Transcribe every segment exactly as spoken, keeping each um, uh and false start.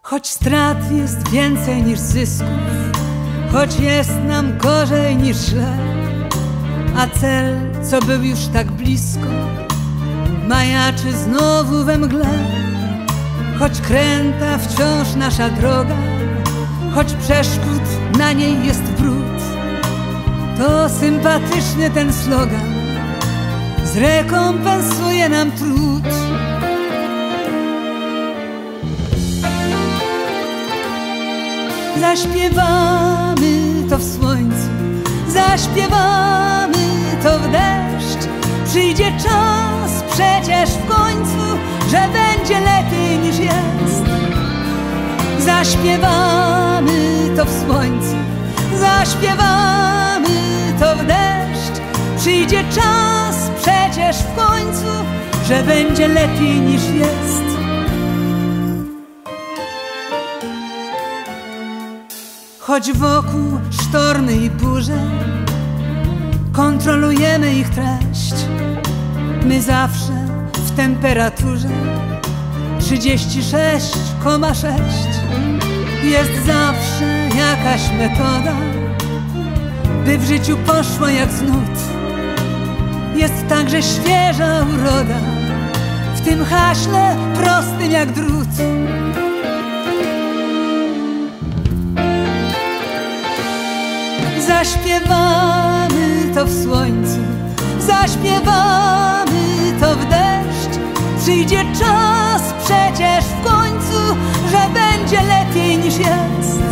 Choć strat jest więcej niż zysków, choć jest nam gorzej niż źle, a cel, co był już tak blisko, majaczy znowu we mgle. Choć kręta wciąż nasza droga, choć przeszkód na niej jest brud, to sympatyczny ten slogan zrekompensuje nam trud. Zaśpiewamy to w słońcu, zaśpiewamy to w deszcz. Przyjdzie czas przecież w końcu, że będzie lepiej niż jest. Zaśpiewamy to w słońcu, zaśpiewamy to w deszcz. Przyjdzie czas przecież w końcu, że będzie lepiej niż jest. Choć wokół sztormy i burze, kontrolujemy ich treść. My zawsze w temperaturze trzydzieści sześć przecinek sześć. Jest zawsze jakaś metoda, by w życiu poszło jak z nut. Jest także świeża uroda w tym haśle prostym jak drut. Zaśpiewamy to w słońcu, zaśpiewamy to w deszcz. Przyjdzie czas przecież w końcu, że będzie lepiej niż jest.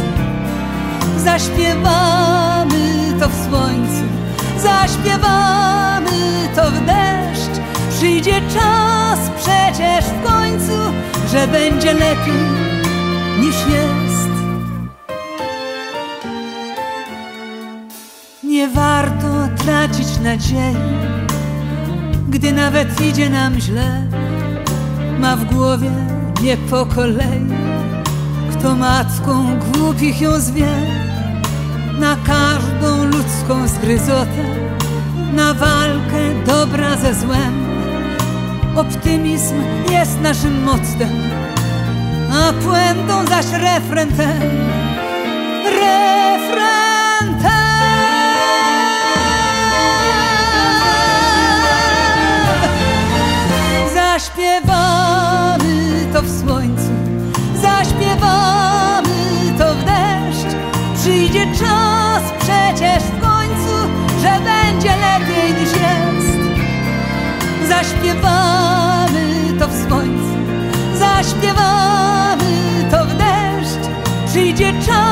Zaśpiewamy to w słońcu, zaśpiewamy to w deszcz. Przyjdzie czas przecież w końcu, że będzie lepiej niż jest. Nie warto tracić nadziei, gdy nawet idzie nam źle. Ma w głowie nie po kolei, kto matką głupich ją zwie. Na każdą ludzką zgryzotę, na walkę dobra ze złem, optymizm jest naszym mottem, a puentą zaś refren ten. Refren ten. Zaśpiewamy to w słońcu, zaśpiewamy to w deszcz. Przyjdzie czas przecież w końcu, że będzie lepiej niż jest. Zaśpiewamy to w słońcu, zaśpiewamy to w deszcz. Przyjdzie czas